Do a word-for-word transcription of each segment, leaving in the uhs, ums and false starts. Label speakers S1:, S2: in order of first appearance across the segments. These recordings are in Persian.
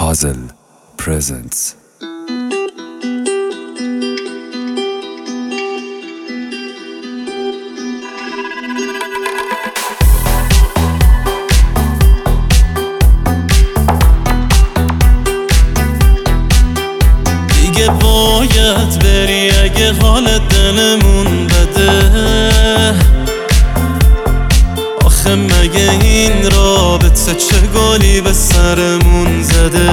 S1: Hazel presents.
S2: دیگه باید بری اگه حال دلمون بده. آخه مگه این رابطه چه گلی به سرمون زده؟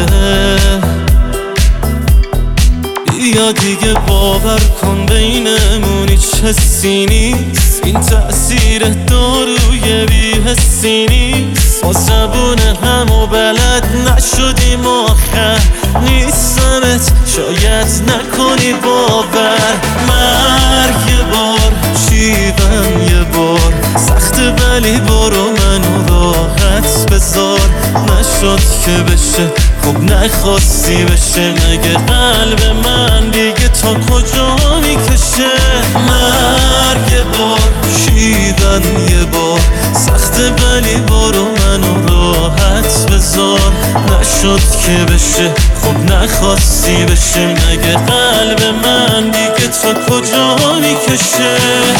S2: بیا دیگه باور کن بینمون هیچ حسی نیست. این تأثیر داروی بی حسی نیست. با زبون همو بلد نشدیم آخر نیستمت شاید نکنی باور. مرگ یه بار شیون یه بار سخته ولی برو منو راحت بذار. نشد که بشه خب نخواستی بشه. مگه قلب من دیگه تا کجا میکشه؟ مرگ یه بار شیون یه بار سخته ولی برو منو راحت بذار. نشد که بشه خب نخواستی بشه. مگه قلب من دیگه تا کجا میکشه؟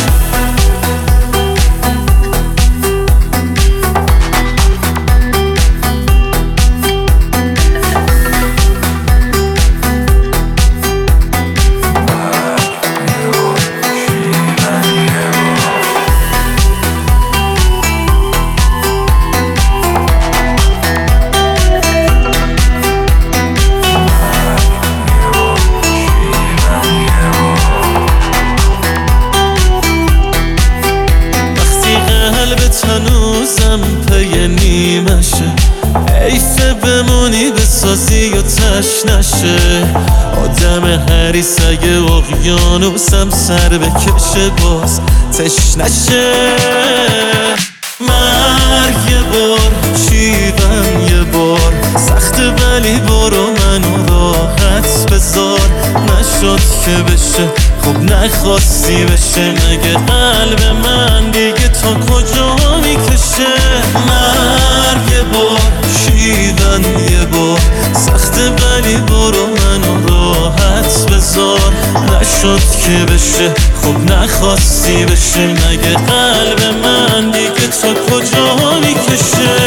S2: هنوزم پی نیمشه حیفه بمونی بسازی و تش نشه. آدم حریص اگه اقیانوسم سر بکشه باز تش نشه. مرگ یه بار شیون یه بار سخته ولی برو منو راحت بذار. نشد که بشه خب نخواستی بشه. مگه قلب من دیگه تا کجا میکشه؟ مرگ یه بار شیون یه بار سخته ولی برو منو راحت بذار. نشد که بشه خب نخواستی بشه. مگه قلب من دیگه تا کجا میکشه؟